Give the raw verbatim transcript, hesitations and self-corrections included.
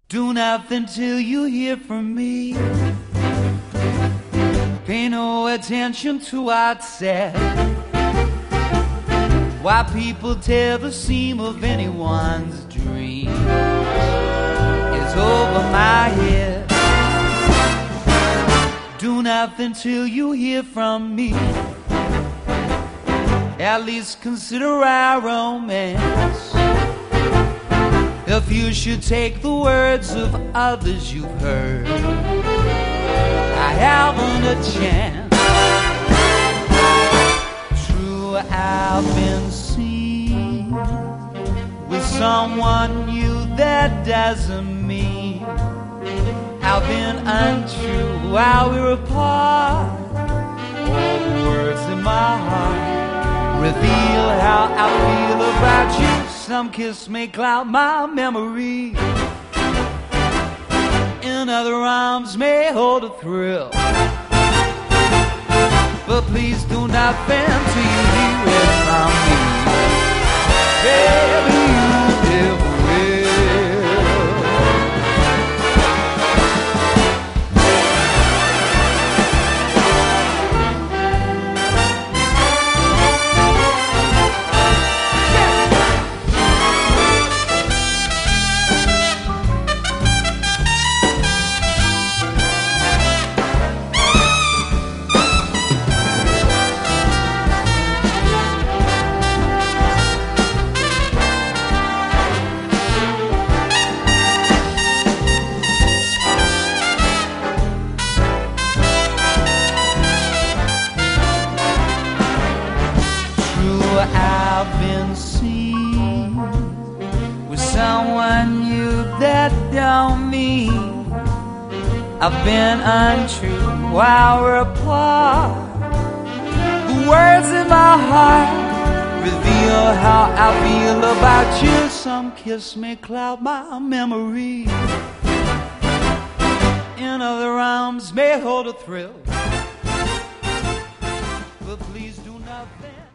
Do nothing till you hear from me. Pay no attention to what's said. Why people tear the seam of anyone's dream is over my head. Do nothing till you hear from me. At least consider our romance. If you should take the words of others you've heard, I haven't a chance. True, I've been seen with someone new, that doesn't mean I've been untrue while we were apart. All the words in my heart reveal how I feel about you. Some kiss may cloud my memory, in other arms may hold a thrill. But please do not fail till you hear it from me. Baby, you never will. I've been seen with someone new, that don't mean I've been untrue while we're apart. The words in my heart reveal how I feel about you. Some kiss may cloud my memory, in other arms may hold a thrill. But please do not think